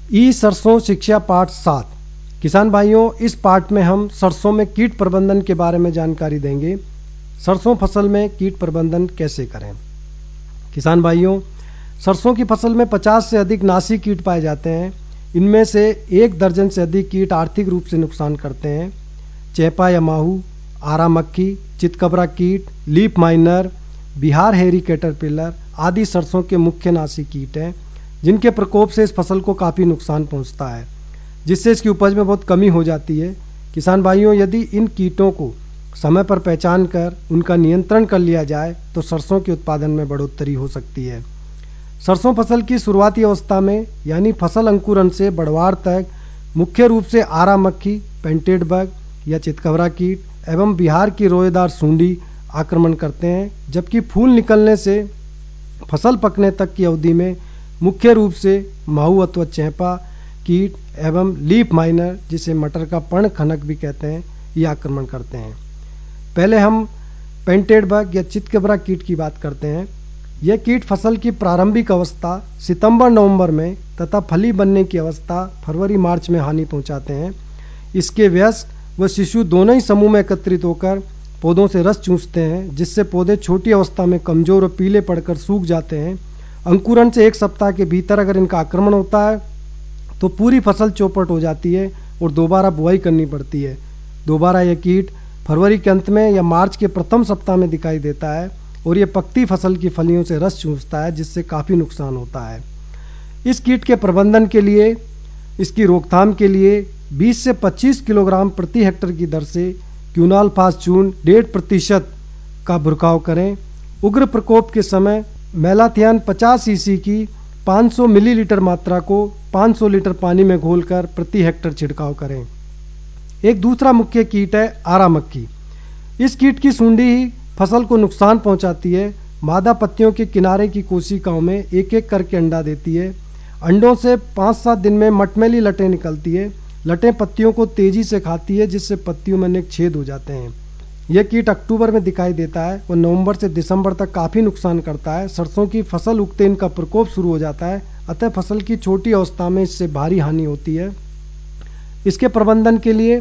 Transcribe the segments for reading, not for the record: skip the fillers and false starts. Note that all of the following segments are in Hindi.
ई सरसों शिक्षा पाठ 7। किसान भाइयों, इस पाठ में हम सरसों में कीट प्रबंधन के बारे में जानकारी देंगे। सरसों फसल में कीट प्रबंधन कैसे करें। किसान भाइयों, सरसों की फसल में 50 से अधिक नासी कीट पाए जाते हैं। इनमें से 1 दर्जन से अधिक कीट आर्थिक रूप से नुकसान करते हैं। चेपा या माहू, आरा मक्खी, चितकबरा कीट, लीफ माइनर, बिहार हेरी कैटरपिलर आदि सरसों के मुख्य नासी कीट हैं, जिनके प्रकोप से इस फसल को काफ़ी नुकसान पहुंचता है, जिससे इसकी उपज में बहुत कमी हो जाती है। किसान भाइयों, यदि इन कीटों को समय पर पहचान कर उनका नियंत्रण कर लिया जाए तो सरसों के उत्पादन में बढ़ोतरी हो सकती है। सरसों फसल की शुरुआती अवस्था में यानी फसल अंकुरण से बढ़वार तक मुख्य रूप से आरा मक्खी, पेंटेड बग या चितकबरा कीट एवं बिहार की रोएदार सूंडी आक्रमण करते हैं, जबकि फूल निकलने से फसल पकने तक की अवधि में मुख्य रूप से माहू अथवा चेपा कीट एवं लीफ माइनर, जिसे मटर का पर्ण खनक भी कहते हैं, ये आक्रमण करते हैं। पहले हम पेंटेड बग या चितकबरा कीट की बात करते हैं। यह कीट फसल की प्रारंभिक अवस्था सितंबर-नवंबर में तथा फली बनने की अवस्था फरवरी-मार्च में हानि पहुंचाते हैं। इसके वयस्क व शिशु दोनों ही समूह में एकत्रित होकर पौधों से रस चूसते हैं, जिससे पौधे छोटी अवस्था में कमजोर और पीले पड़कर सूख जाते हैं। अंकुरण से 1 सप्ताह के भीतर अगर इनका आक्रमण होता है तो पूरी फसल चौपट हो जाती है और दोबारा बुआई करनी पड़ती है। दोबारा यह कीट फरवरी के अंत में या मार्च के प्रथम सप्ताह में दिखाई देता है और यह पकती फसल की फलियों से रस चूसता है, जिससे काफ़ी नुकसान होता है। इस कीट के प्रबंधन के लिए, इसकी रोकथाम के लिए 20 से 25 किलोग्राम प्रति हेक्टेयर की दर से क्यूनालफास चूर्ण 1.5% का छिड़काव करें। उग्र प्रकोप के समय मेलाथियान 50 ईसी की 500 मिलीलीटर मात्रा को 500 लीटर पानी में घोलकर प्रति हेक्टेयर छिड़काव करें। एक दूसरा मुख्य कीट है आरा मक्खी। इस कीट की सूंडी ही फसल को नुकसान पहुंचाती है। मादा पत्तियों के किनारे की कोशिकाओं में एक एक करके अंडा देती है। अंडों से 5-7 दिन में मटमैली लटें निकलती है। लटें पत्तियों को तेजी से खाती है, जिससे पत्तियों में अनेक छेद हो जाते हैं। यह कीट अक्टूबर में दिखाई देता है और नवंबर से दिसंबर तक काफ़ी नुकसान करता है। सरसों की फसल उगते इनका प्रकोप शुरू हो जाता है, अतः फसल की छोटी अवस्था में इससे भारी हानि होती है। इसके प्रबंधन के लिए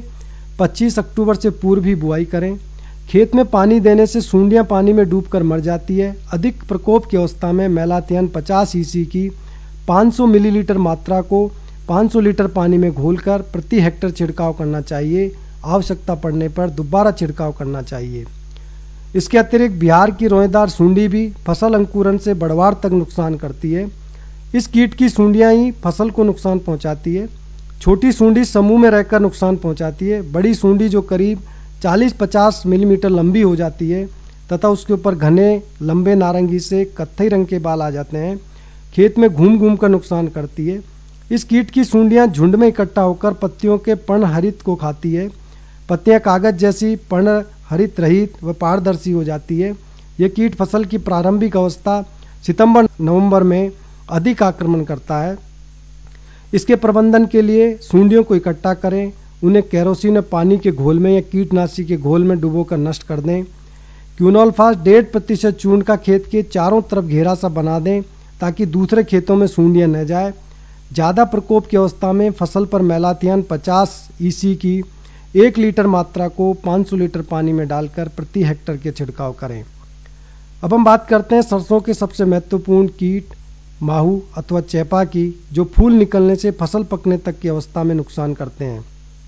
25 अक्टूबर से पूर्व ही बुआई करें। खेत में पानी देने से सूंडियां पानी में डूबकर मर जाती है। अधिक प्रकोप की अवस्था में मेलाथियन 50 ईसी की 500 मिलीलीटर मात्रा को 500 लीटर पानी में घोलकर प्रति हेक्टेयर छिड़काव करना चाहिए। आवश्यकता पड़ने पर दोबारा छिड़काव करना चाहिए। इसके अतिरिक्त बिहार की रोएदार सूंडी भी फसल अंकुरण से बढ़वार तक नुकसान करती है। इस कीट की सूंडियां ही फसल को नुकसान पहुंचाती है। छोटी सूंडी समूह में रहकर नुकसान पहुंचाती है। बड़ी सूंडी जो करीब 40-50 मिलीमीटर लंबी हो जाती है तथा उसके ऊपर घने लंबे नारंगी से कत्थई रंग के बाल आ जाते हैं, खेत में घूम घूम कर नुकसान करती है। इस कीट की सूंडियां झुंड में इकट्ठा होकर पत्तियों के पर्णहरित को खाती है। पत्तियां कागज जैसी पर्णहरित रहित व पारदर्शी हो जाती है। यह कीट फसल की प्रारंभिक अवस्था सितंबर-नवंबर में अधिक आक्रमण करता है। इसके प्रबंधन के लिए सूंडियों को इकट्ठा करें, उन्हें केरोसिन पानी के घोल में या कीटनाशी के घोल में डुबोकर नष्ट कर दें। क्यूनोलफास 1.5% चूर्ण का खेत के चारों तरफ घेरा सा बना दें ताकि दूसरे खेतों में सूंडियां न जाए। ज़्यादा प्रकोप की अवस्था में फसल पर मेलाथियन 50 ईसी की 1 लीटर मात्रा को 500 लीटर पानी में डालकर प्रति हेक्टेयर के छिड़काव करें। अब हम बात करते हैं सरसों के सबसे महत्वपूर्ण कीट माहू अथवा चेपा की, जो फूल निकलने से फसल पकने तक की अवस्था में नुकसान करते हैं।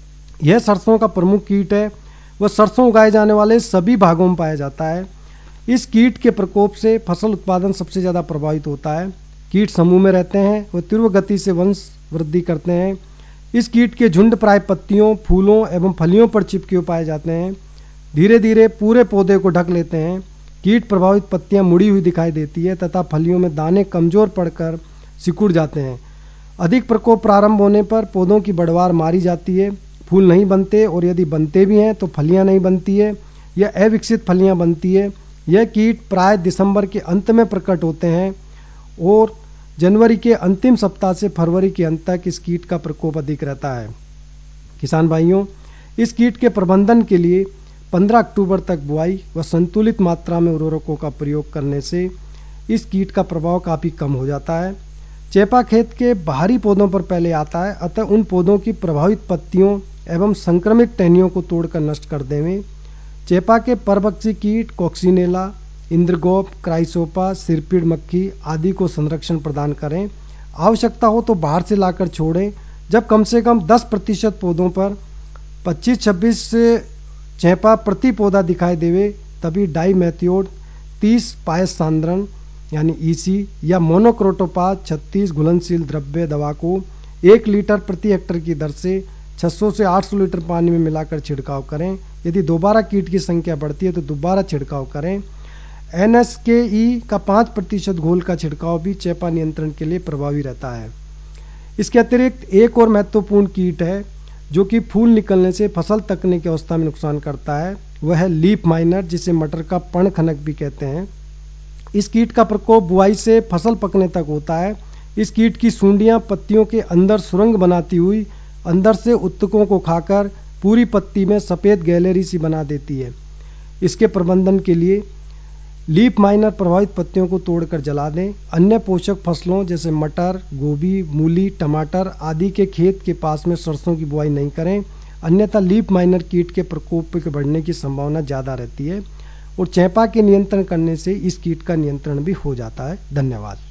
यह सरसों का प्रमुख कीट है। वह सरसों उगाए जाने वाले सभी भागों में पाया जाता है। इस कीट के प्रकोप से फसल उत्पादन सबसे ज़्यादा प्रभावित होता है। कीट समूह में रहते हैं, वह तीव्र गति से वंश वृद्धि करते हैं। इस कीट के झुंड प्राय पत्तियों, फूलों एवं फलियों पर चिपके हुए पाए जाते हैं। धीरे धीरे पूरे पौधे को ढक लेते हैं। कीट प्रभावित पत्तियां मुड़ी हुई दिखाई देती है तथा फलियों में दाने कमजोर पड़कर सिकुड़ जाते हैं। अधिक प्रकोप प्रारंभ होने पर पौधों की बढ़वार मारी जाती है। फूल नहीं बनते और यदि बनते भी हैं तो फलियां नहीं बनती है या अविकसित फलियां बनती है। यह कीट प्राय दिसंबर के अंत में प्रकट होते हैं और जनवरी के अंतिम सप्ताह से फरवरी के अंत तक इस कीट का प्रकोप अधिक रहता है। किसान भाइयों, इस कीट के प्रबंधन के लिए 15 अक्टूबर तक बुआई व संतुलित मात्रा में उर्वरकों का प्रयोग करने से इस कीट का प्रभाव काफ़ी कम हो जाता है। चेपा खेत के बाहरी पौधों पर पहले आता है, अतः उन पौधों की प्रभावित पत्तियों एवं संक्रमित टहनियों को तोड़कर नष्ट कर देवें। चेपा के परभक्षी कीट कॉक्सिनेला, इंद्रगोप, क्राइसोपा, सिरपीड़ मक्खी आदि को संरक्षण प्रदान करें। आवश्यकता हो तो बाहर से लाकर छोड़ें। जब कम से कम 10% पौधों पर 25-26 चेपा प्रति पौधा दिखाई देवे तभी डाइमेथियोड 30 पायस सांद्रण यानी ईसी या मोनोक्रोटोपास 36 घुलनशील द्रव्य दवा को 1 लीटर प्रति हेक्टेयर की दर से 600 से 800 लीटर पानी में मिलाकर छिड़काव करें। यदि दोबारा कीट की संख्या बढ़ती है तो दोबारा छिड़काव करें। NSKE का 5% घोल का छिड़काव भी चेपा नियंत्रण के लिए प्रभावी रहता है। इसके अतिरिक्त एक और महत्वपूर्ण कीट है जो कि फूल निकलने से फसल तकने की अवस्था में नुकसान करता है, वह है लीफ माइनर, जिसे मटर का पर्णखनक भी कहते हैं। इस कीट का प्रकोप बुआई से फसल पकने तक होता है। इस कीट की सूंडियां पत्तियों के अंदर सुरंग बनाती हुई अंदर से उत्तकों को खाकर पूरी पत्ती में सफेद गैलरी सी बना देती है। इसके प्रबंधन के लिए लीफ माइनर प्रभावित पत्तियों को तोड़कर जला दें। अन्य पोषक फसलों जैसे मटर, गोभी, मूली, टमाटर आदि के खेत के पास में सरसों की बुआई नहीं करें, अन्यथा लीफ माइनर कीट के प्रकोप के बढ़ने की संभावना ज़्यादा रहती है और चेपा के नियंत्रण करने से इस कीट का नियंत्रण भी हो जाता है। धन्यवाद।